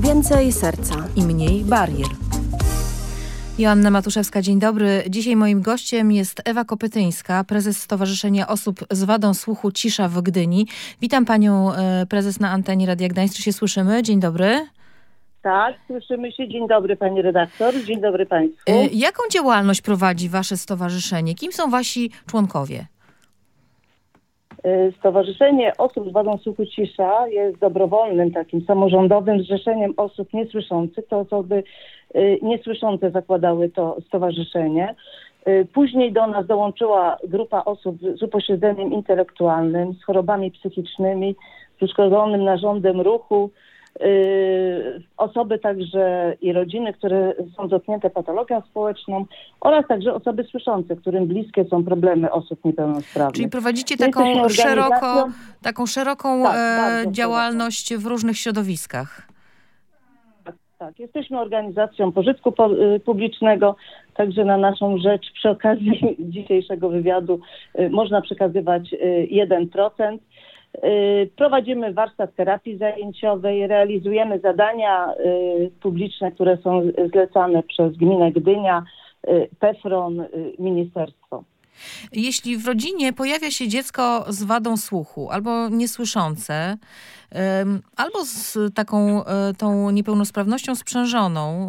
Więcej serca i mniej barier. Joanna Matuszewska, dzień dobry. Dzisiaj moim gościem jest Ewa Kopytyńska, prezes Stowarzyszenia Osób z Wadą Słuchu Cisza w Gdyni. Witam panią prezes na antenie Radia Gdańsk. Czy się słyszymy? Dzień dobry. Tak, słyszymy się. Dzień dobry pani redaktor, dzień dobry państwu. Jaką działalność prowadzi wasze stowarzyszenie? Kim są wasi członkowie? Stowarzyszenie Osób z Wadą Słuchu Cisza jest dobrowolnym, takim samorządowym zrzeszeniem osób niesłyszących. To osoby niesłyszące zakładały to stowarzyszenie. Później do nas dołączyła grupa osób z upośledzeniem intelektualnym, z chorobami psychicznymi, z uszkodzonym narządem ruchu, osoby także i rodziny, które są dotknięte patologią społeczną oraz także osoby słyszące, którym bliskie są problemy osób niepełnosprawnych. Czyli prowadzicie taką szeroką działalność w różnych środowiskach. Tak. Jesteśmy organizacją pożytku publicznego, także na naszą rzecz przy okazji dzisiejszego wywiadu można przekazywać 1%. Prowadzimy warsztat terapii zajęciowej, realizujemy zadania publiczne, które są zlecane przez gminę Gdynia, PFRON, ministerstwo. Jeśli w rodzinie pojawia się dziecko z wadą słuchu albo niesłyszące, albo z tą niepełnosprawnością sprzężoną,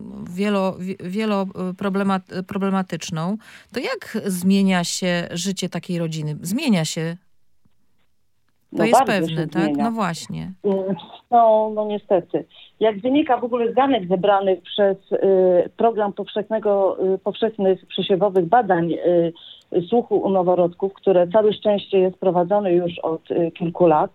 wieloproblematyczną, to jak zmienia się życie takiej rodziny? Zmienia się. To jest pewne, tak? Zmienia. No właśnie. No niestety. Jak wynika w ogóle z danych zebranych przez program powszechnych przesiewowych badań słuchu u noworodków, które całe szczęście jest prowadzone już od kilku lat,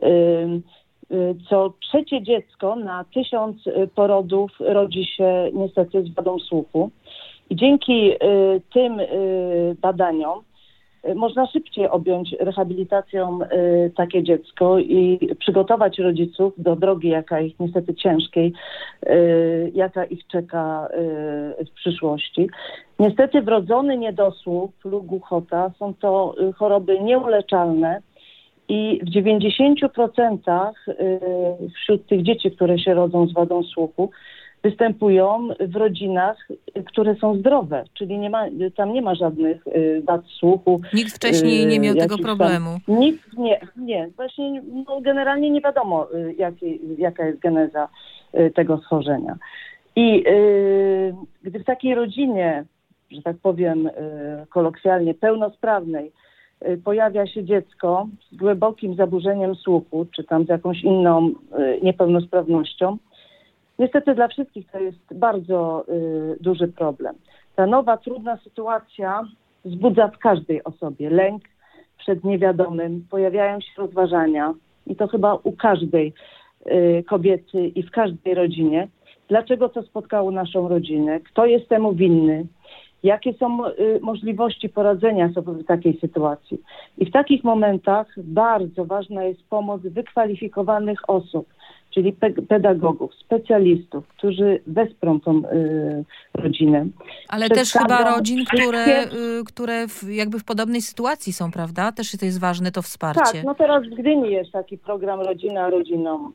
co trzecie dziecko na 1000 porodów rodzi się niestety z wadą słuchu. I dzięki tym badaniom można szybciej objąć rehabilitacją takie dziecko i przygotować rodziców do drogi, jaka ich niestety ciężkiej, jaka ich czeka w przyszłości. Niestety wrodzony niedosłuch lub głuchota są to choroby nieuleczalne i w 90% wśród tych dzieci, które się rodzą z wadą słuchu, występują w rodzinach, które są zdrowe, czyli tam nie ma żadnych wad słuchu. Nikt wcześniej nie miał tego problemu. Nikt nie. Właśnie generalnie nie wiadomo, jaka jest geneza tego schorzenia. I gdy w takiej rodzinie, że tak powiem kolokwialnie, pełnosprawnej, pojawia się dziecko z głębokim zaburzeniem słuchu, czy tam z jakąś inną niepełnosprawnością, niestety dla wszystkich to jest bardzo duży problem. Ta nowa, trudna sytuacja wzbudza w każdej osobie lęk przed niewiadomym, pojawiają się rozważania i to chyba u każdej kobiety i w każdej rodzinie. Dlaczego to spotkało naszą rodzinę? Kto jest temu winny? Jakie są możliwości poradzenia sobie w takiej sytuacji? I w takich momentach bardzo ważna jest pomoc wykwalifikowanych osób, czyli pedagogów, specjalistów, którzy wesprą tą rodzinę. Ale też chyba rodzin, które jakby w podobnej sytuacji są, prawda? Też to jest ważne, to wsparcie. Tak, no teraz w Gdyni jest taki program Rodzina rodziną.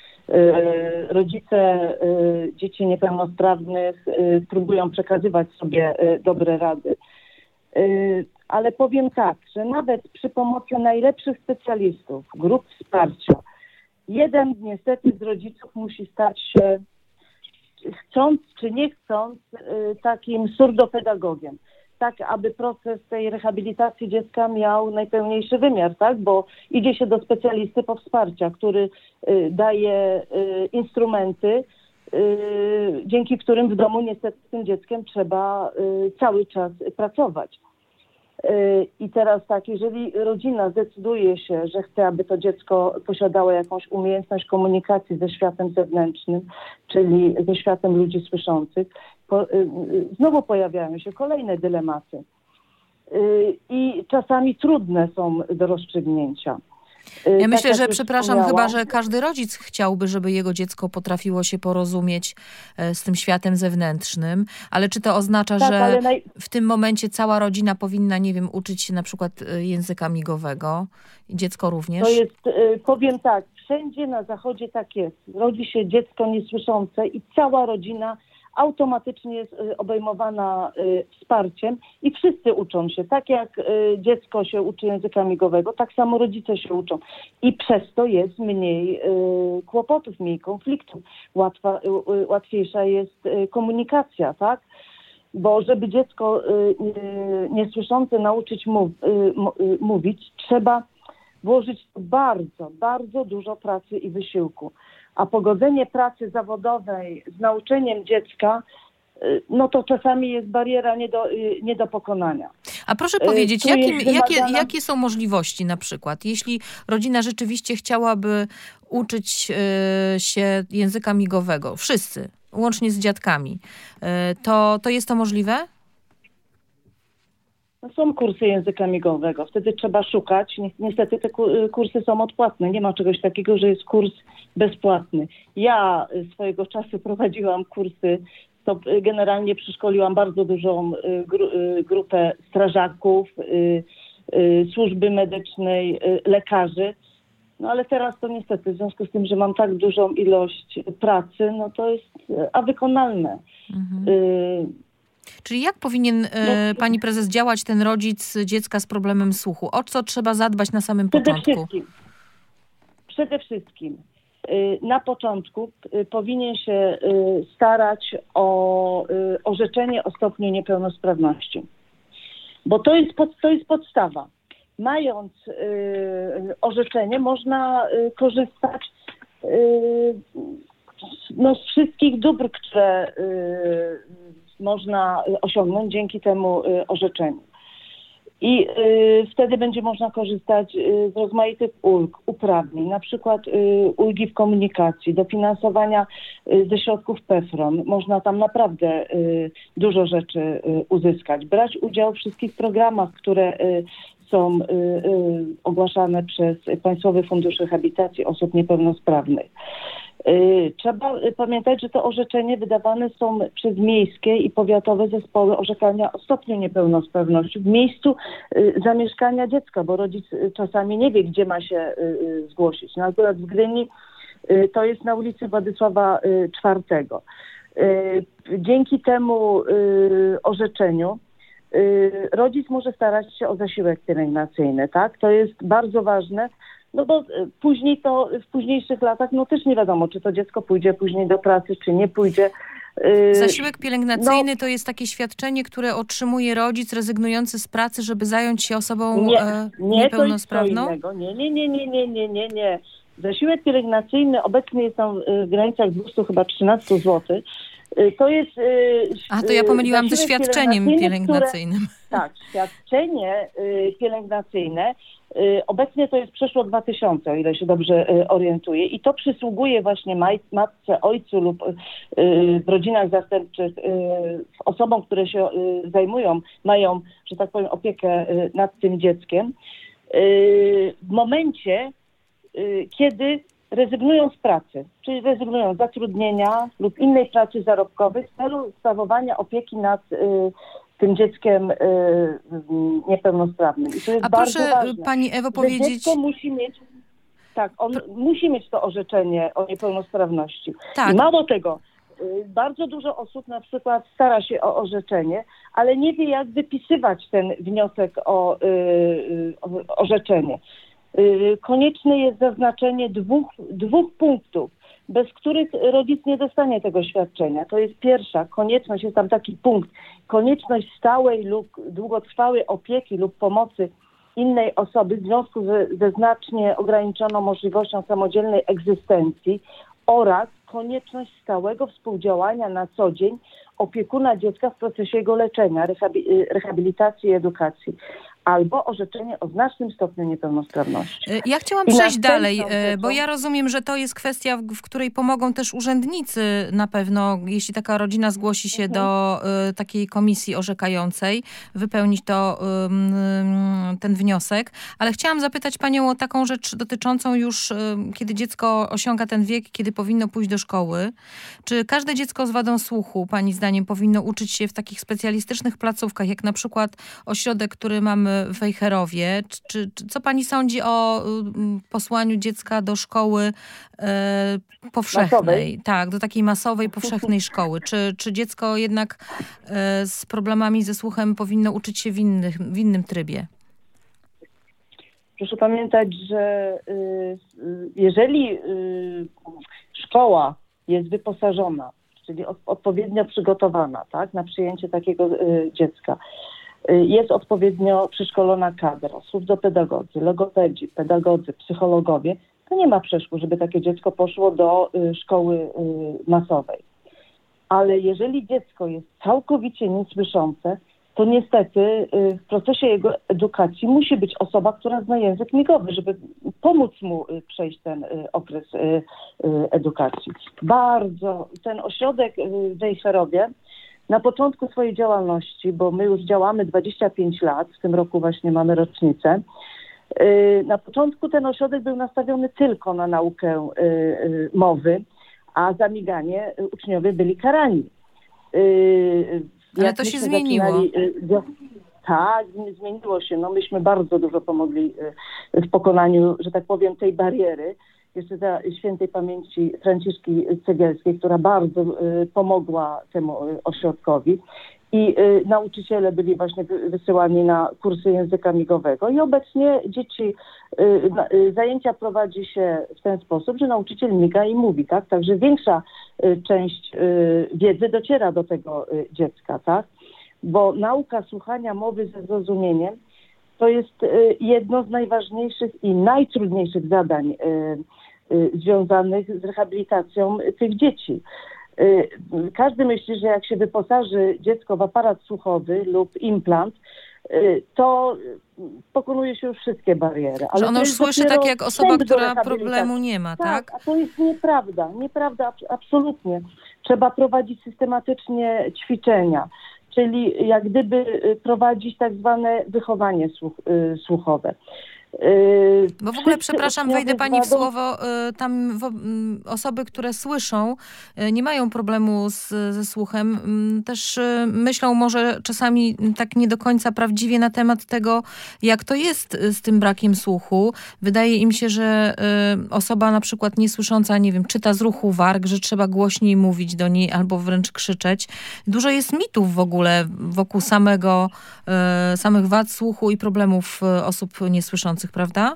Rodzice dzieci niepełnosprawnych próbują przekazywać sobie dobre rady. Ale powiem tak, że nawet przy pomocy najlepszych specjalistów, grup wsparcia, jeden niestety z rodziców musi stać się, chcąc czy nie chcąc, takim surdopedagogiem. Tak, aby proces tej rehabilitacji dziecka miał najpełniejszy wymiar, tak? Bo idzie się do specjalisty po wsparcia, który daje instrumenty, dzięki którym w domu niestety z tym dzieckiem trzeba cały czas pracować. I teraz tak, jeżeli rodzina zdecyduje się, że chce, aby to dziecko posiadało jakąś umiejętność komunikacji ze światem zewnętrznym, czyli ze światem ludzi słyszących, znowu pojawiają się kolejne dylematy. I czasami trudne są do rozstrzygnięcia. Ja myślę, że chyba, że każdy rodzic chciałby, żeby jego dziecko potrafiło się porozumieć z tym światem zewnętrznym, ale czy to oznacza, że w tym momencie cała rodzina powinna, nie wiem, uczyć się na przykład języka migowego i dziecko również? To jest, powiem tak, wszędzie na Zachodzie tak jest. Rodzi się dziecko niesłyszące i cała rodzina automatycznie jest obejmowana wsparciem i wszyscy uczą się. Tak jak dziecko się uczy języka migowego, tak samo rodzice się uczą. I przez to jest mniej kłopotów, mniej konfliktów. Łatwiejsza jest komunikacja, tak? Bo żeby dziecko niesłyszące nauczyć mówić, trzeba włożyć bardzo, bardzo dużo pracy i wysiłku. A pogodzenie pracy zawodowej z nauczeniem dziecka, no to czasami jest bariera nie do pokonania. A proszę powiedzieć, jakie są możliwości na przykład, jeśli rodzina rzeczywiście chciałaby uczyć się języka migowego, wszyscy, łącznie z dziadkami, to jest to możliwe? No są kursy języka migowego, wtedy trzeba szukać. Niestety te kursy są odpłatne. Nie ma czegoś takiego, że jest kurs bezpłatny. Ja swojego czasu prowadziłam kursy, to generalnie przeszkoliłam bardzo dużą grupę strażaków, służby medycznej, lekarzy. No ale teraz to niestety, w związku z tym, że mam tak dużą ilość pracy, no to jest wykonalne. Czyli jak powinien pani prezes działać ten rodzic dziecka z problemem słuchu? O co trzeba zadbać na samym początku? Przede wszystkim na początku powinien się starać o orzeczenie o stopniu niepełnosprawności. Bo to jest podstawa. Mając orzeczenie, można korzystać z wszystkich dóbr, które można osiągnąć dzięki temu orzeczeniu. I wtedy będzie można korzystać z rozmaitych ulg, uprawnień, na przykład ulgi w komunikacji, dofinansowania ze środków PFRON. Można tam naprawdę dużo rzeczy uzyskać. Brać udział w wszystkich programach, które są ogłaszane przez Państwowy Fundusz Rehabilitacji Osób Niepełnosprawnych. Trzeba pamiętać, że to orzeczenie wydawane są przez miejskie i powiatowe zespoły orzekania o stopniu niepełnosprawności w miejscu zamieszkania dziecka, bo rodzic czasami nie wie, gdzie ma się zgłosić. No akurat w Gdyni to jest na ulicy Władysława IV. Dzięki temu orzeczeniu rodzic może starać się o zasiłek pielęgnacyjny, tak? To jest bardzo ważne. No bo później w późniejszych latach, no też nie wiadomo, czy to dziecko pójdzie później do pracy, czy nie pójdzie. Zasiłek pielęgnacyjny to jest takie świadczenie, które otrzymuje rodzic rezygnujący z pracy, żeby zająć się osobą niepełnosprawną? To jest co innego. Nie. Zasiłek pielęgnacyjny obecnie jest tam w granicach 213 zł. To jest... to ja pomyliłam ze świadczeniem pielęgnacyjnym. Tak, świadczenie pielęgnacyjne obecnie to jest przeszło 2000, o ile się dobrze orientuję. I to przysługuje właśnie matce, ojcu lub w rodzinach zastępczych osobom, które się mają, że tak powiem, opiekę nad tym dzieckiem. W momencie, kiedy rezygnują z pracy, czyli rezygnują z zatrudnienia lub innej pracy zarobkowej w celu sprawowania opieki nad tym dzieckiem niepełnosprawnym. I to jest bardzo ważne. Pani Ewo powiedzieć... Dziecko musi mieć, musi mieć to orzeczenie o niepełnosprawności. Tak. I mało tego, bardzo dużo osób na przykład stara się o orzeczenie, ale nie wie, jak wypisywać ten wniosek o orzeczenie. Konieczne jest zaznaczenie dwóch punktów, bez których rodzic nie dostanie tego świadczenia. To jest pierwsza konieczność, jest tam taki punkt, konieczność stałej lub długotrwałej opieki lub pomocy innej osoby w związku ze znacznie ograniczoną możliwością samodzielnej egzystencji oraz konieczność stałego współdziałania na co dzień opiekuna dziecka w procesie jego leczenia, rehabilitacji i edukacji. Albo orzeczenie o znacznym stopniu niepełnosprawności. Ja chciałam przejść dalej, bo ja rozumiem, że to jest kwestia, w której pomogą też urzędnicy na pewno, jeśli taka rodzina zgłosi się do takiej komisji orzekającej, wypełnić ten wniosek. Ale chciałam zapytać panią o taką rzecz dotyczącą już, kiedy dziecko osiąga ten wiek, kiedy powinno pójść do szkoły. Czy każde dziecko z wadą słuchu, pani zdaniem, powinno uczyć się w takich specjalistycznych placówkach, jak na przykład ośrodek, który mamy w Wejherowie. Co pani sądzi o posłaniu dziecka do szkoły powszechnej? Masowej? Tak, do takiej masowej, powszechnej szkoły. Czy dziecko jednak z problemami ze słuchem powinno uczyć się w innym trybie? Proszę pamiętać, że jeżeli szkoła jest wyposażona, czyli odpowiednio przygotowana, tak, na przyjęcie takiego dziecka, jest odpowiednio przeszkolona kadra, surdopedagodzy, logopedzi, pedagodzy, psychologowie, to nie ma przeszkód, żeby takie dziecko poszło do szkoły masowej. Ale jeżeli dziecko jest całkowicie niesłyszące, to niestety w procesie jego edukacji musi być osoba, która zna język migowy, żeby pomóc mu przejść ten okres edukacji. Ten ośrodek w Wejherowie na początku swojej działalności, bo my już działamy 25 lat, w tym roku właśnie mamy rocznicę, na początku ten ośrodek był nastawiony tylko na naukę mowy, a za miganie uczniowie byli karani. Ale to się zmieniło. Tak, zmieniło się. No, myśmy bardzo dużo pomogli w pokonaniu, że tak powiem, tej bariery. Jeszcze za świętej pamięci Franciszki Cegielskiej, która bardzo pomogła temu ośrodkowi. I nauczyciele byli właśnie wysyłani na kursy języka migowego. I obecnie zajęcia prowadzi się w ten sposób, że nauczyciel miga i mówi, tak? Także większa część wiedzy dociera do tego dziecka, tak? Bo nauka słuchania mowy ze zrozumieniem to jest jedno z najważniejszych i najtrudniejszych zadań związanych z rehabilitacją tych dzieci. Każdy myśli, że jak się wyposaży dziecko w aparat słuchowy lub implant, to pokonuje się już wszystkie bariery. Ale ono już słyszy tak jak osoba, która problemu nie ma, tak? A to jest nieprawda. Nieprawda absolutnie. Trzeba prowadzić systematycznie ćwiczenia, czyli jak gdyby prowadzić tak zwane wychowanie słuchowe. Bo w ogóle, przepraszam, wejdę pani w słowo, tam osoby, które słyszą, nie mają problemu ze słuchem, też myślą może czasami tak nie do końca prawdziwie na temat tego, jak to jest z tym brakiem słuchu. Wydaje im się, że osoba na przykład niesłysząca, nie wiem, czyta z ruchu warg, że trzeba głośniej mówić do niej albo wręcz krzyczeć. Dużo jest mitów w ogóle wokół samych wad słuchu i problemów osób niesłyszących, prawda?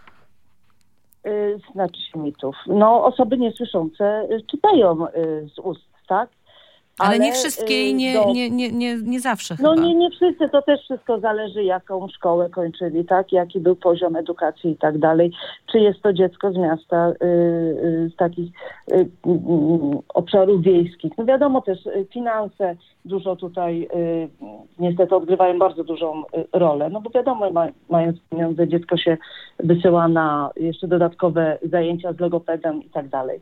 Znaczy się mitów. No, osoby niesłyszące czytają z ust, tak? Ale nie wszystkie i nie zawsze chyba. No nie wszyscy, to też wszystko zależy, jaką szkołę kończyli, tak? Jaki był poziom edukacji i tak dalej. Czy jest to dziecko z miasta, z takich obszarów wiejskich. No wiadomo też, finanse dużo tutaj niestety odgrywają bardzo dużą rolę. No bo wiadomo, mając pieniądze, dziecko się wysyła na jeszcze dodatkowe zajęcia z logopedem i tak dalej.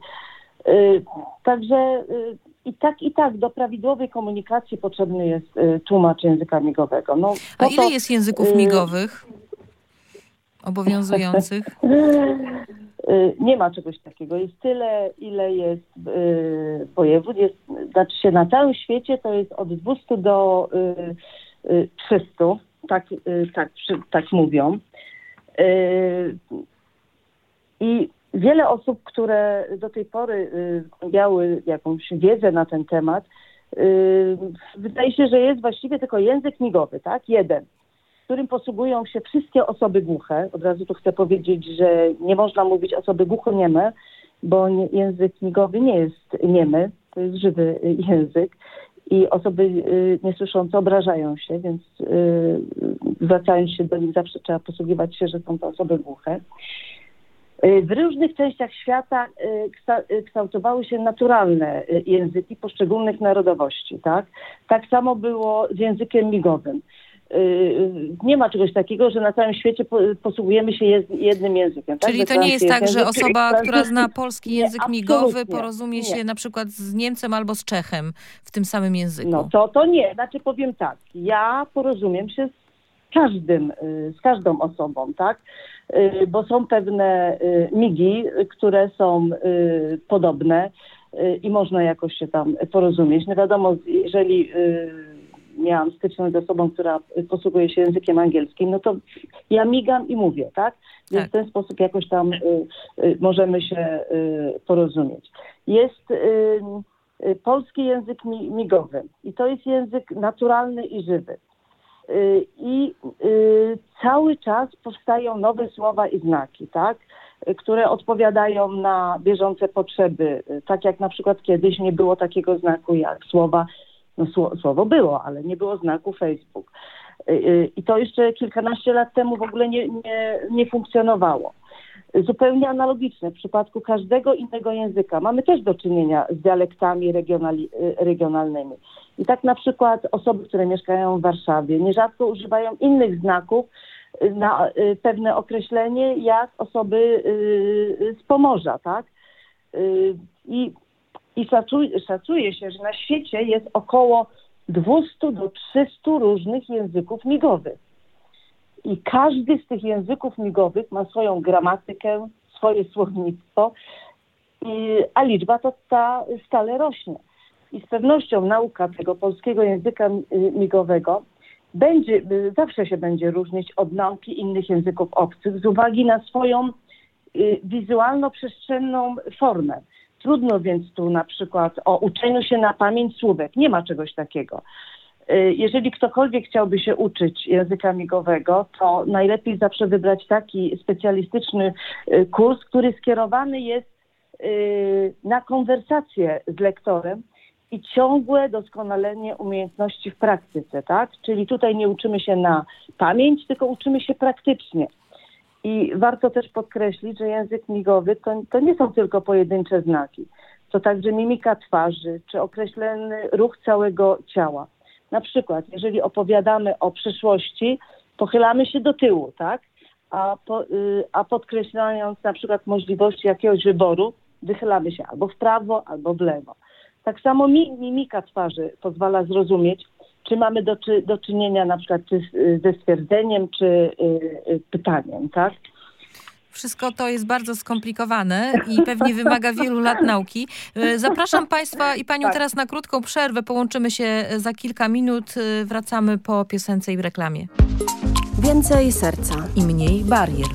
Także i tak do prawidłowej komunikacji potrzebny jest tłumacz języka migowego. No, a ile jest języków migowych obowiązujących? Nie ma czegoś takiego. Jest tyle, ile jest województw. Znaczy się na całym świecie to jest od 200 do 300. Tak mówią. I wiele osób, które do tej pory zgłębiały jakąś wiedzę na ten temat, wydaje się, że jest właściwie tylko język migowy, tak? Jeden, którym posługują się wszystkie osoby głuche. Od razu tu chcę powiedzieć, że nie można mówić osoby głuchonieme, bo język migowy nie jest niemy, to jest żywy język i osoby niesłyszące obrażają się, więc zwracając się do nich zawsze trzeba posługiwać się, że są to osoby głuche. W różnych częściach świata kształtowały się naturalne języki poszczególnych narodowości, tak? Tak samo było z językiem migowym. Nie ma czegoś takiego, że na całym świecie posługujemy się jednym językiem. Tak? Czyli to nie jest tak, że osoba, która zna polski język migowy, porozumie się na przykład z Niemcem albo z Czechem w tym samym języku? No to nie. Znaczy powiem tak, ja porozumiem się z każdą osobą, tak? Bo są pewne migi, które są podobne i można jakoś się tam porozumieć. No wiadomo, jeżeli miałam styczność z osobą, która posługuje się językiem angielskim, no to ja migam i mówię, tak? Więc w ten sposób jakoś tam możemy się porozumieć. Jest polski język migowy i to jest język naturalny i żywy. I cały czas powstają nowe słowa i znaki, tak? Które odpowiadają na bieżące potrzeby. Tak jak na przykład kiedyś nie było takiego znaku jak słowa, no słowo było, ale nie było znaku Facebook. I to jeszcze kilkanaście lat temu w ogóle nie funkcjonowało. Zupełnie analogiczne w przypadku każdego innego języka. Mamy też do czynienia z dialektami regionalnymi. I tak na przykład osoby, które mieszkają w Warszawie, nierzadko używają innych znaków na pewne określenie, jak osoby z Pomorza, tak? I szacuje się, że na świecie jest około 200 do 300 różnych języków migowych. I każdy z tych języków migowych ma swoją gramatykę, swoje słownictwo, a liczba ta stale rośnie. I z pewnością nauka tego polskiego języka migowego zawsze się będzie różnić od nauki innych języków obcych z uwagi na swoją wizualno-przestrzenną formę. Trudno więc tu na przykład o uczeniu się na pamięć słówek. Nie ma czegoś takiego. Jeżeli ktokolwiek chciałby się uczyć języka migowego, to najlepiej zawsze wybrać taki specjalistyczny kurs, który skierowany jest na konwersację z lektorem i ciągłe doskonalenie umiejętności w praktyce, tak? Czyli tutaj nie uczymy się na pamięć, tylko uczymy się praktycznie. I warto też podkreślić, że język migowy to nie są tylko pojedyncze znaki. To także mimika twarzy, czy określony ruch całego ciała. Na przykład, jeżeli opowiadamy o przyszłości, pochylamy się do tyłu, tak? A podkreślając na przykład możliwości jakiegoś wyboru, wychylamy się albo w prawo, albo w lewo. Tak samo mimika twarzy pozwala zrozumieć, czy mamy do czynienia na przykład ze stwierdzeniem, czy pytaniem, tak? Wszystko to jest bardzo skomplikowane i pewnie wymaga wielu lat nauki. Zapraszam Państwa i Panią teraz na krótką przerwę. Połączymy się za kilka minut. Wracamy po piosence i reklamie. Więcej serca i mniej barier.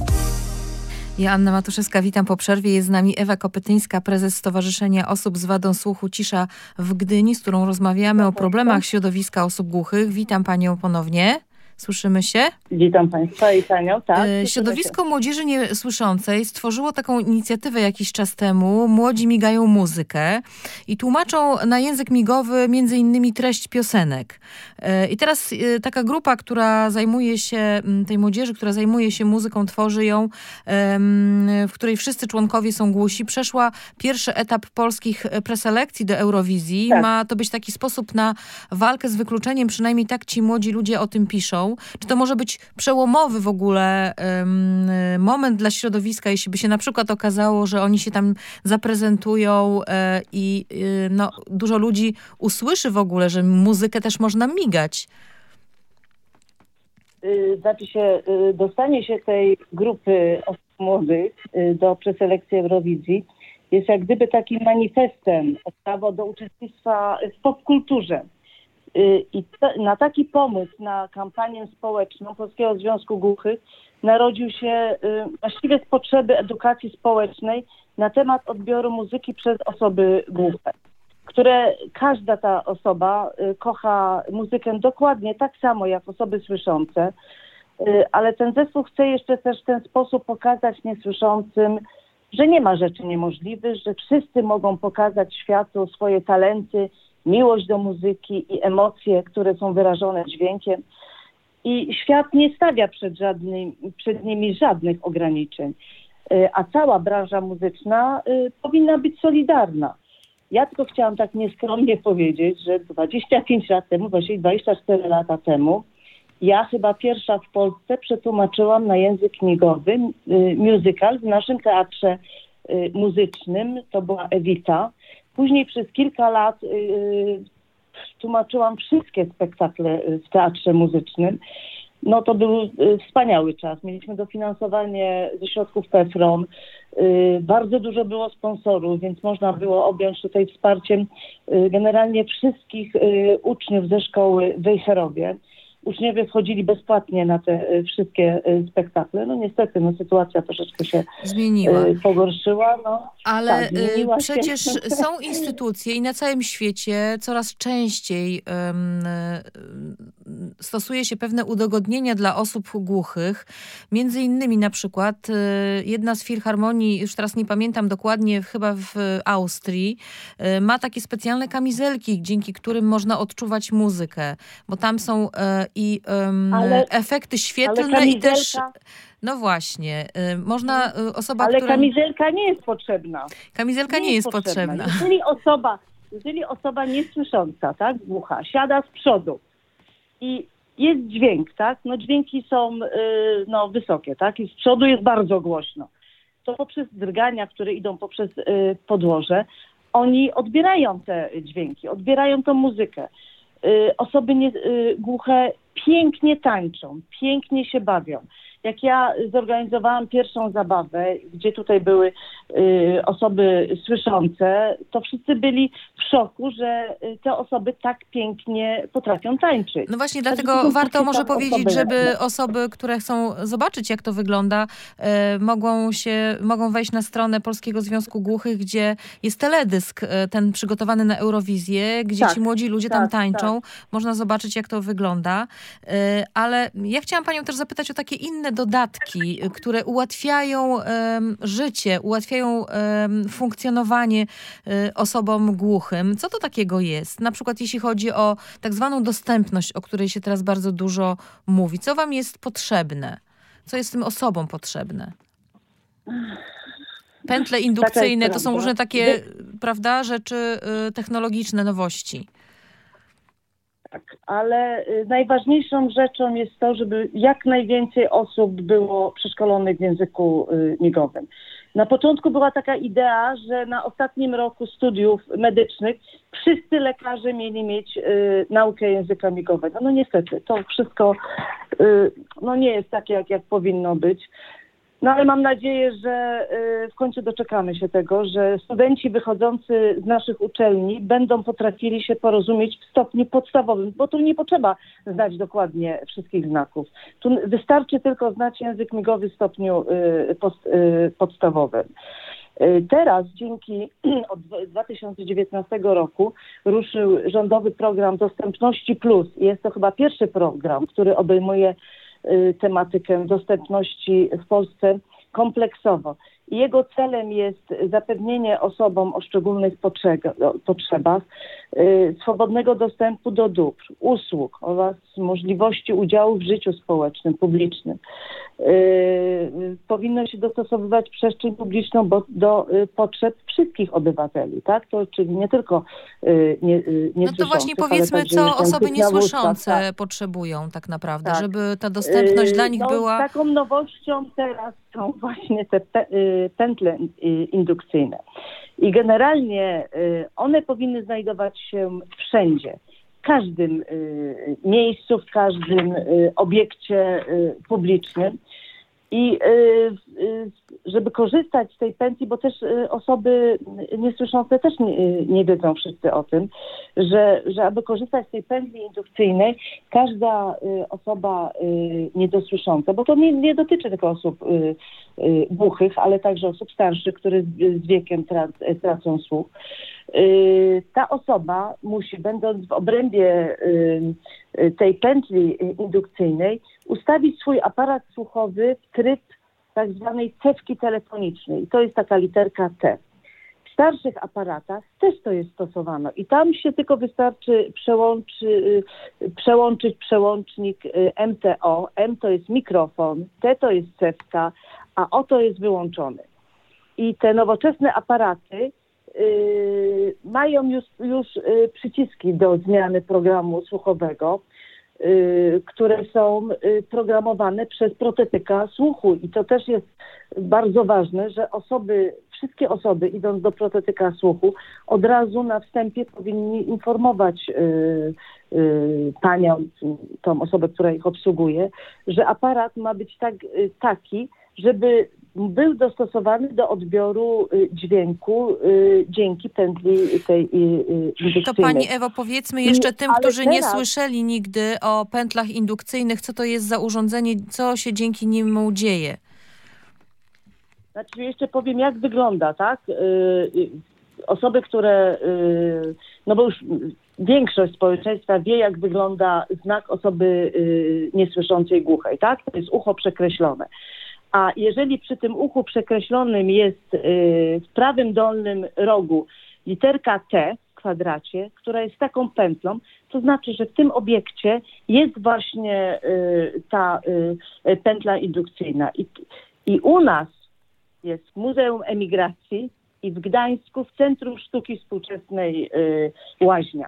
Ja, Anna Matuszewska, witam po przerwie. Jest z nami Ewa Kopytyńska, prezes Stowarzyszenia Osób z Wadą Słuchu Cisza w Gdyni, z którą rozmawiamy o problemach środowiska osób głuchych. Witam Panią ponownie. Słyszymy się? Witam Państwa i Panią, tak. Środowisko Młodzieży Niesłyszącej stworzyło taką inicjatywę jakiś czas temu. Młodzi migają muzykę i tłumaczą na język migowy między innymi treść piosenek. I teraz taka grupa, która zajmuje się, tej młodzieży, która zajmuje się muzyką, tworzy ją, w której wszyscy członkowie są głusi, przeszła pierwszy etap polskich preselekcji do Eurowizji. Tak. Ma to być taki sposób na walkę z wykluczeniem, przynajmniej tak ci młodzi ludzie o tym piszą. Czy to może być przełomowy w ogóle moment dla środowiska, jeśli by się na przykład okazało, że oni się tam zaprezentują i dużo ludzi usłyszy w ogóle, że muzykę też można migać? Znaczy się, dostanie się tej grupy osób młodych do preselekcji Eurowizji jest jak gdyby takim manifestem o prawo do uczestnictwa w popkulturze. I na taki pomysł, na kampanię społeczną Polskiego Związku Głuchych narodził się właściwie z potrzeby edukacji społecznej na temat odbioru muzyki przez osoby głuche, które każda ta osoba kocha muzykę dokładnie tak samo jak osoby słyszące, ale ten zespół chce jeszcze też w ten sposób pokazać niesłyszącym, że nie ma rzeczy niemożliwych, że wszyscy mogą pokazać światu swoje talenty, miłość do muzyki i emocje, które są wyrażone dźwiękiem. I świat nie stawia przed nimi żadnych ograniczeń. A cała branża muzyczna powinna być solidarna. Ja tylko chciałam tak nieskromnie powiedzieć, że 25 lat temu, właściwie 24 lata temu, ja chyba pierwsza w Polsce przetłumaczyłam na język migowy musical w naszym teatrze muzycznym. To była Ewita. Później przez kilka lat tłumaczyłam wszystkie spektakle w teatrze muzycznym No to był wspaniały czas. Mieliśmy dofinansowanie ze środków PFRON. Bardzo dużo było sponsorów, więc można było objąć tutaj wsparciem generalnie wszystkich uczniów ze szkoły w Wejherowie. Uczniowie wchodzili bezpłatnie na te wszystkie spektakle. No niestety, sytuacja troszeczkę się zmieniła. Pogorszyła. Ale tak, zmieniła przecież się. są instytucje i na całym świecie coraz częściej stosuje się pewne udogodnienia dla osób głuchych. Między innymi na przykład jedna z filharmonii, już teraz nie pamiętam dokładnie, chyba w Austrii, ma takie specjalne kamizelki, dzięki którym można odczuwać muzykę, bo tam są efekty świetlne i też... No właśnie, można osoba, ale która... kamizelka nie jest potrzebna. Kamizelka nie jest potrzebna. Jeżeli osoba niesłysząca, tak, głucha, siada z przodu i jest dźwięk, tak, dźwięki są wysokie, tak, i z przodu jest bardzo głośno, to poprzez drgania, które idą poprzez podłoże, oni odbierają te dźwięki, odbierają tą muzykę. Osoby głuche pięknie tańczą, pięknie się bawią. Jak ja zorganizowałam pierwszą zabawę, gdzie tutaj były osoby słyszące, to wszyscy byli w szoku, że te osoby tak pięknie potrafią tańczyć. No właśnie, dlatego warto może powiedzieć, żeby osoby, które chcą zobaczyć, jak to wygląda, mogą wejść na stronę Polskiego Związku Głuchych, gdzie jest teledysk, ten przygotowany na Eurowizję, gdzie ci młodzi ludzie tam tańczą. Można zobaczyć, jak to wygląda. Ale ja chciałam panią też zapytać o takie inne dodatki, które ułatwiają życie, ułatwiają funkcjonowanie osobom głuchym. Co to takiego jest? Na przykład jeśli chodzi o tak zwaną dostępność, o której się teraz bardzo dużo mówi. Co wam jest potrzebne? Co jest tym osobom potrzebne? Pętle indukcyjne to są różne takie, prawda, rzeczy technologiczne, nowości. Tak, ale najważniejszą rzeczą jest to, żeby jak najwięcej osób było przeszkolonych w języku migowym. Na początku była taka idea, że na ostatnim roku studiów medycznych wszyscy lekarze mieli mieć naukę języka migowego. No niestety, to wszystko nie jest takie, jak powinno być. No ale mam nadzieję, że w końcu doczekamy się tego, że studenci wychodzący z naszych uczelni będą potrafili się porozumieć w stopniu podstawowym, bo tu nie potrzeba znać dokładnie wszystkich znaków. Tu wystarczy tylko znać język migowy w stopniu podstawowym. Teraz od 2019 roku ruszył rządowy program Dostępności Plus. Jest to chyba pierwszy program, który obejmuje tematykę dostępności w Polsce kompleksowo. I jego celem jest zapewnienie osobom o szczególnych potrzebach swobodnego dostępu do dóbr, usług oraz możliwości udziału w życiu społecznym, publicznym. Powinno się dostosowywać przestrzeń publiczną do potrzeb wszystkich obywateli, tak? To czyli nie tylko niesłyszących. No to właśnie powiedzmy, co osoby niesłyszące potrzebują tak naprawdę, żeby ta dostępność dla nich była... Taką nowością teraz są właśnie te pętle indukcyjne. I generalnie one powinny znajdować się wszędzie. W każdym miejscu, w każdym obiekcie publicznym. I żeby korzystać z tej pętli, bo też osoby niesłyszące też nie wiedzą wszyscy o tym, że aby korzystać z tej pętli indukcyjnej, każda osoba niedosłysząca, bo to nie dotyczy tylko osób głuchych, ale także osób starszych, które z wiekiem tracą słuch. Ta osoba musi, będąc w obrębie tej pętli indukcyjnej, ustawić swój aparat słuchowy w tryb tak zwanej cewki telefonicznej. I to jest taka literka T. W starszych aparatach też to jest stosowane. I tam się tylko wystarczy przełączyć przełącznik MTO. M to jest mikrofon, T to jest cewka, a O to jest wyłączony. I te nowoczesne aparaty mają już przyciski do zmiany programu słuchowego, które są programowane przez protetyka słuchu. I to też jest bardzo ważne, że osoby w wszystkie osoby, idąc do protetyka słuchu, od razu na wstępie powinni informować panią, tą osobę, która ich obsługuje, że aparat ma być taki, żeby był dostosowany do odbioru dźwięku dzięki pętli tej indukcyjnej. To pani Ewo, powiedzmy jeszcze tym, którzy nie teraz słyszeli nigdy o pętlach indukcyjnych, co to jest za urządzenie, co się dzięki niemu dzieje. Znaczy jeszcze powiem, jak wygląda, tak? Osoby, które, no bo już większość społeczeństwa wie, jak wygląda znak osoby niesłyszącej, głuchej, tak? To jest ucho przekreślone. A jeżeli przy tym uchu przekreślonym jest w prawym dolnym rogu literka T w kwadracie, która jest taką pętlą, to znaczy, że w tym obiekcie jest właśnie ta pętla indukcyjna. I u nas jest w Muzeum Emigracji i w Gdańsku w Centrum Sztuki Współczesnej Łaźnia.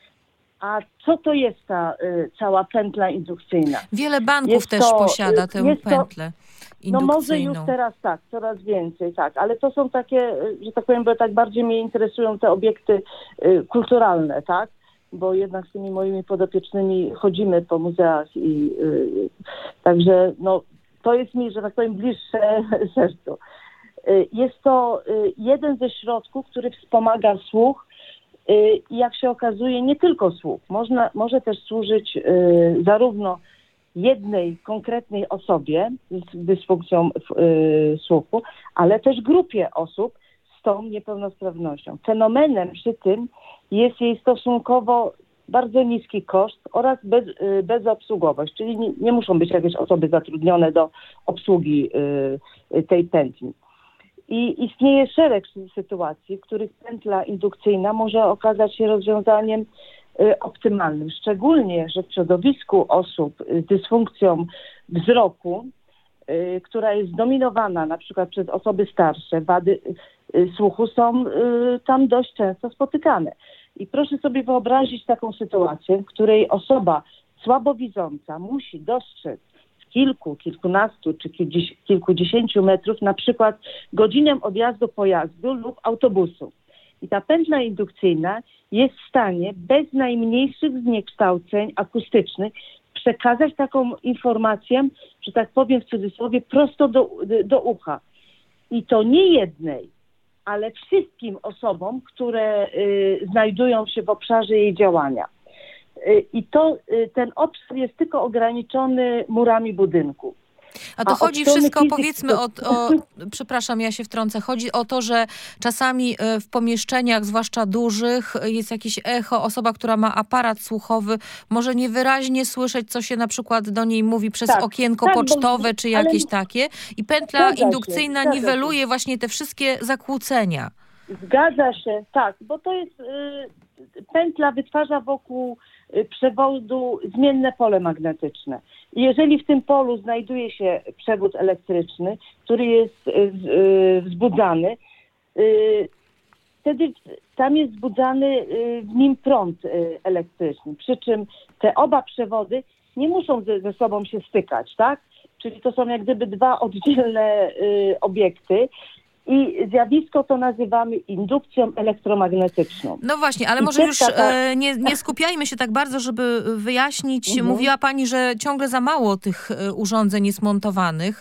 A co to jest ta cała pętla indukcyjna? Wiele banków też posiada tę pętlę indukcyjną. No może już teraz tak, coraz więcej, tak, ale to są takie, że tak powiem, bo tak bardziej mnie interesują te obiekty kulturalne, tak? Bo jednak z tymi moimi podopiecznymi chodzimy po muzeach i także no to jest mi, że tak powiem, bliższe sercu. Jest to jeden ze środków, który wspomaga słuch i jak się okazuje, nie tylko słuch. Może też służyć zarówno jednej konkretnej osobie z dysfunkcją słuchu, ale też grupie osób z tą niepełnosprawnością. Fenomenem przy tym jest jej stosunkowo bardzo niski koszt oraz bezobsługowość, czyli nie muszą być jakieś osoby zatrudnione do obsługi tej pętli. I istnieje szereg sytuacji, w których pętla indukcyjna może okazać się rozwiązaniem optymalnym. Szczególnie, że w środowisku osób z dysfunkcją wzroku, która jest zdominowana na przykład przez osoby starsze, wady słuchu są tam dość często spotykane. I proszę sobie wyobrazić taką sytuację, w której osoba słabowidząca musi dostrzec kilkunastu czy kilkudziesięciu metrów na przykład godzinę odjazdu pojazdu lub autobusu. I ta pętla indukcyjna jest w stanie bez najmniejszych zniekształceń akustycznych przekazać taką informację, że tak powiem w cudzysłowie, prosto do ucha. I to nie jednej, ale wszystkim osobom, które znajdują się w obszarze jej działania. I ten obszar jest tylko ograniczony murami budynku. A to chodzi wszystko, powiedzmy, przepraszam, ja się wtrącę, chodzi o to, że czasami w pomieszczeniach, zwłaszcza dużych, jest jakieś echo, osoba, która ma aparat słuchowy, może niewyraźnie słyszeć, co się na przykład do niej mówi przez okienko pocztowe, czy jakieś takie. I pętla indukcyjna niweluje właśnie te wszystkie zakłócenia. Zgadza się, tak, bo to jest, pętla wytwarza wokół przewodu zmienne pole magnetyczne. I jeżeli w tym polu znajduje się przewód elektryczny, który jest wzbudzany, wtedy tam jest wzbudzany w nim prąd elektryczny. Przy czym te oba przewody nie muszą ze sobą się stykać, tak? Czyli to są jak gdyby dwa oddzielne obiekty. I zjawisko to nazywamy indukcją elektromagnetyczną. No właśnie, ale może już nie skupiajmy się tak bardzo, żeby wyjaśnić. Mówiła pani, że ciągle za mało tych urządzeń jest montowanych.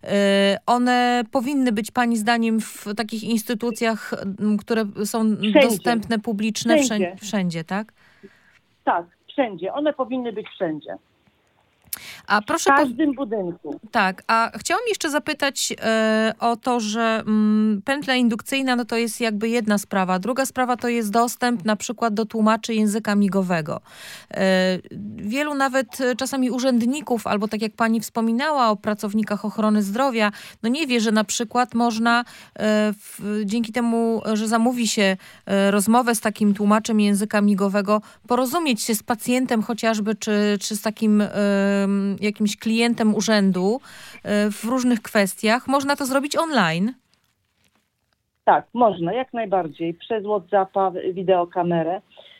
One powinny być pani zdaniem w takich instytucjach, które są dostępne, publiczne, wszędzie, tak? Tak, wszędzie. One powinny być wszędzie. A proszę w każdym budynku. Tak, a chciałam jeszcze zapytać o to, że pętla indukcyjna no to jest jakby jedna sprawa. Druga sprawa to jest dostęp na przykład do tłumaczy języka migowego. Wielu nawet czasami urzędników, albo tak jak pani wspominała o pracownikach ochrony zdrowia, no nie wie, że na przykład można dzięki temu, że zamówi się rozmowę z takim tłumaczem języka migowego, porozumieć się z pacjentem chociażby, czy z takim jakimś klientem urzędu w różnych kwestiach. Można to zrobić online? Tak, można, jak najbardziej. Przez WhatsAppa, wideokamerę.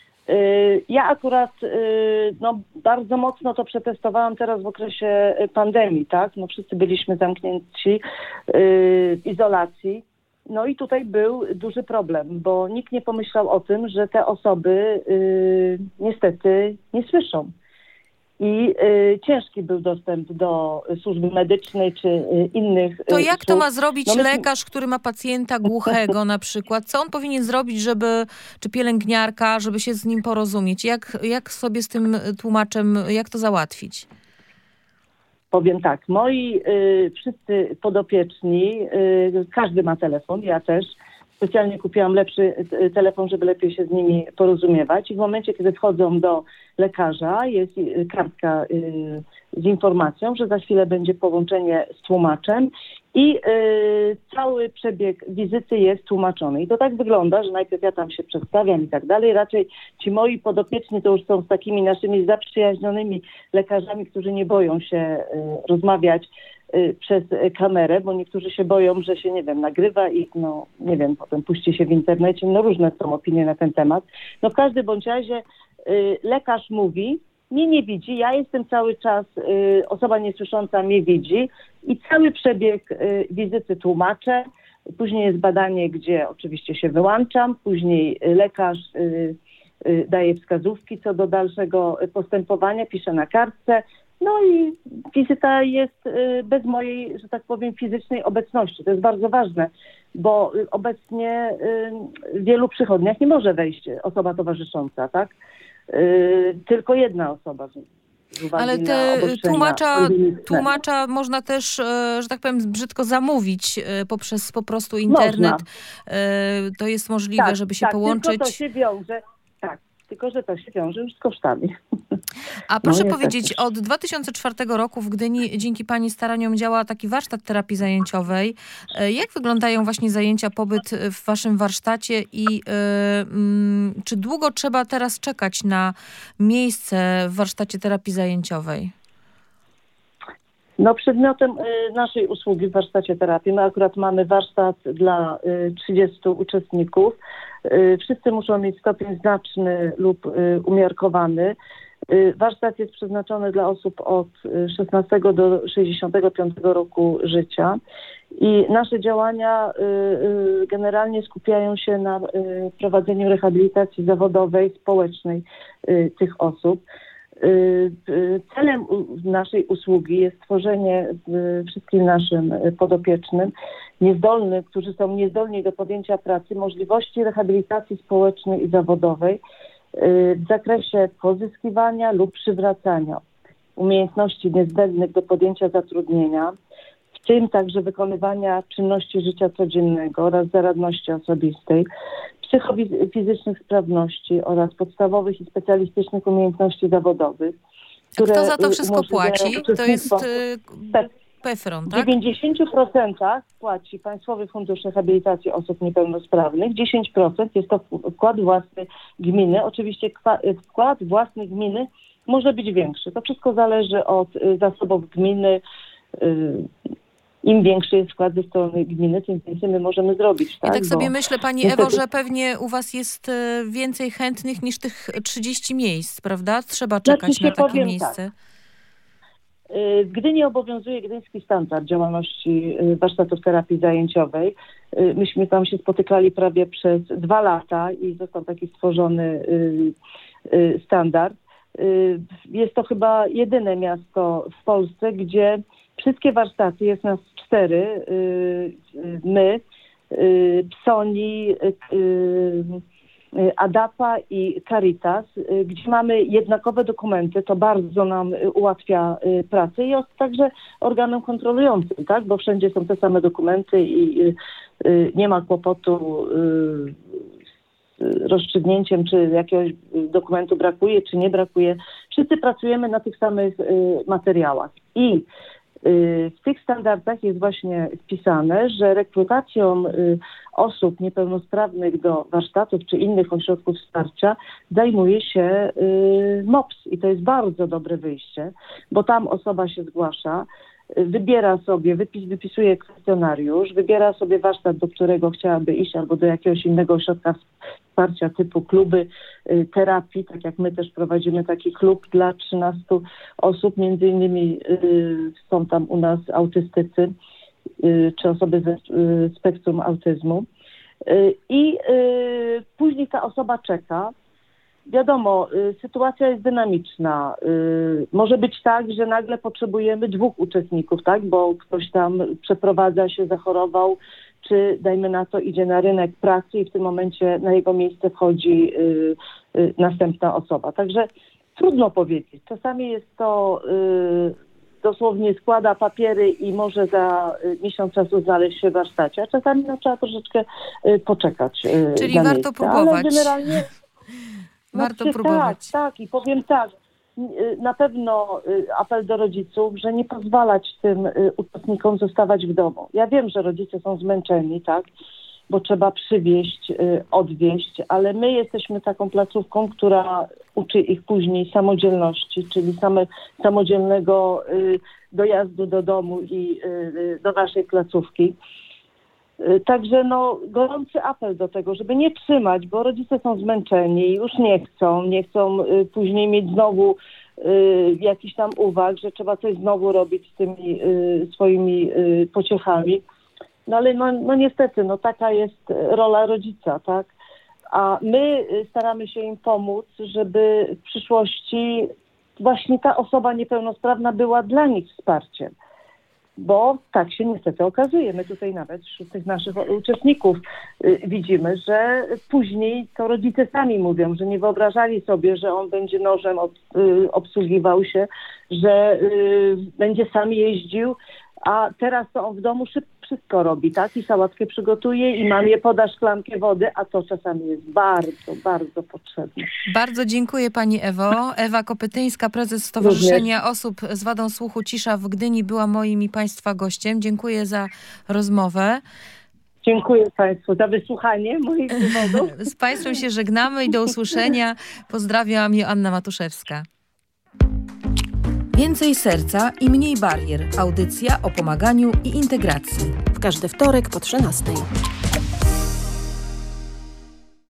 Ja akurat bardzo mocno to przetestowałam teraz w okresie pandemii, tak? No wszyscy byliśmy zamknięci w izolacji No i tutaj był duży problem, bo nikt nie pomyślał o tym, że te osoby niestety nie słyszą. I ciężki był dostęp do służby medycznej czy innych To jak to służb. ma zrobić lekarz, który ma pacjenta głuchego na przykład? Co on powinien zrobić, czy pielęgniarka, żeby się z nim porozumieć? Jak sobie z tym tłumaczem, jak to załatwić? Powiem tak, moi wszyscy podopieczni, każdy ma telefon, ja też. Specjalnie kupiłam lepszy telefon, żeby lepiej się z nimi porozumiewać. I w momencie, kiedy wchodzą do lekarza, jest kartka z informacją, że za chwilę będzie połączenie z tłumaczem i cały przebieg wizyty jest tłumaczony. I to tak wygląda, że najpierw ja tam się przedstawiam i tak dalej. Raczej ci moi podopieczni to już są z takimi naszymi zaprzyjaźnionymi lekarzami, którzy nie boją się rozmawiać przez kamerę, bo niektórzy się boją, że się, nie wiem, nagrywa i nie wiem, potem puści się w internecie. Różne są opinie na ten temat. W każdym bądź razie lekarz mówi, mnie nie widzi, ja jestem cały czas, osoba niesłysząca mnie widzi i cały przebieg wizyty tłumaczę. Później jest badanie, gdzie oczywiście się wyłączam, później lekarz daje wskazówki co do dalszego postępowania, pisze na kartce. No i wizyta jest bez mojej, że tak powiem, fizycznej obecności. To jest bardzo ważne, bo obecnie w wielu przychodniach nie może wejść osoba towarzysząca, tak? Tylko jedna osoba. Ale tłumacza można też, że tak powiem, brzydko zamówić poprzez po prostu internet. Można. To jest możliwe, żeby się połączyć. Tylko że to się wiąże już z kosztami. A proszę powiedzieć, od 2004 roku w Gdyni dzięki Pani staraniom działa taki warsztat terapii zajęciowej. Jak wyglądają właśnie zajęcia, pobyt w Waszym warsztacie i czy długo trzeba teraz czekać na miejsce w warsztacie terapii zajęciowej? Przedmiotem naszej usługi w warsztacie terapii, my akurat mamy warsztat dla 30 uczestników. Wszyscy muszą mieć stopień znaczny lub umiarkowany. Warsztat jest przeznaczony dla osób od 16 do 65 roku życia i nasze działania generalnie skupiają się na prowadzeniu rehabilitacji zawodowej, społecznej tych osób. Celem naszej usługi jest stworzenie wszystkim naszym podopiecznym którzy są niezdolni do podjęcia pracy, możliwości rehabilitacji społecznej i zawodowej w zakresie pozyskiwania lub przywracania umiejętności niezbędnych do podjęcia zatrudnienia, w tym także wykonywania czynności życia codziennego oraz zaradności osobistej, psychofizycznych sprawności oraz podstawowych i specjalistycznych umiejętności zawodowych. A kto za to wszystko płaci? To jest PFRON, tak? W 90% płaci Państwowy Fundusz Rehabilitacji Osób Niepełnosprawnych, 10% jest to wkład własny gminy. Oczywiście wkład własny gminy może być większy. To wszystko zależy od zasobów gminy. Im większy jest wkład ze strony gminy, tym więcej my możemy zrobić. Tak? Ja tak sobie myślę, Pani Ewo, że pewnie u Was jest więcej chętnych niż tych 30 miejsc, prawda? Trzeba czekać na takie miejsce. Tak. W Gdyni obowiązuje gdyński standard działalności warsztatów terapii zajęciowej. Myśmy tam się spotykali prawie przez 2 lata i został taki stworzony standard. Jest to chyba jedyne miasto w Polsce, gdzie wszystkie warsztaty, jest nas 4, my, PSONI, ADAPA i Caritas, gdzie mamy jednakowe dokumenty, to bardzo nam ułatwia pracę i jest także organem kontrolującym, tak? Bo wszędzie są te same dokumenty i nie ma kłopotu z rozstrzygnięciem, czy jakiegoś dokumentu brakuje, czy nie brakuje. Wszyscy pracujemy na tych samych materiałach i w tych standardach jest właśnie wpisane, że rekrutacją osób niepełnosprawnych do warsztatów czy innych ośrodków wsparcia zajmuje się MOPS i to jest bardzo dobre wyjście, bo tam osoba się zgłasza, wybiera sobie, wypisuje kwestionariusz, wybiera sobie warsztat, do którego chciałaby iść albo do jakiegoś innego ośrodka wsparcia typu kluby terapii, tak jak my też prowadzimy taki klub dla 13 osób, między innymi są tam u nas autystycy czy osoby ze spektrum autyzmu. I później ta osoba czeka. Wiadomo, sytuacja jest dynamiczna. Może być tak, że nagle potrzebujemy 2 uczestników, tak? Bo ktoś tam przeprowadza się, zachorował, czy dajmy na to idzie na rynek pracy i w tym momencie na jego miejsce wchodzi następna osoba. Także trudno powiedzieć. Czasami jest to dosłownie składa papiery i może za miesiąc czasu znaleźć się w warsztacie, a czasami trzeba troszeczkę poczekać. Czyli na warto miejsce. próbować. Ale generalnie Warto próbować. Tak. I powiem tak, na pewno apel do rodziców, że nie pozwalać tym uczestnikom zostawać w domu. Ja wiem, że rodzice są zmęczeni, tak, bo trzeba przywieźć, odwieźć, ale my jesteśmy taką placówką, która uczy ich później samodzielności, czyli samodzielnego dojazdu do domu i do naszej placówki. Także gorący apel do tego, żeby nie trzymać, bo rodzice są zmęczeni, już nie chcą później mieć znowu jakichś tam uwag, że trzeba coś znowu robić z tymi swoimi pociechami. No ale niestety, taka jest rola rodzica, tak? A my staramy się im pomóc, żeby w przyszłości właśnie ta osoba niepełnosprawna była dla nich wsparciem. Bo tak się niestety okazuje. My tutaj nawet wśród tych naszych uczestników widzimy, że później to rodzice sami mówią, że nie wyobrażali sobie, że on będzie nożem obsługiwał się, że będzie sam jeździł, a teraz to on w domu wszystko robi, tak? I sałatkę przygotuje i mamie poda szklankę wody, a to czasami jest bardzo, bardzo potrzebne. Bardzo dziękuję pani Ewo. Ewa Kopytyńska, prezes Stowarzyszenia Osób z Wadą Słuchu Cisza w Gdyni była moim i państwa gościem. Dziękuję za rozmowę. Dziękuję państwu za wysłuchanie moich wywodów. Z państwem się żegnamy i do usłyszenia. Pozdrawiam, Joanna Matuszewska. Więcej serca i mniej barier. Audycja o pomaganiu i integracji. W każdy wtorek po 13:00.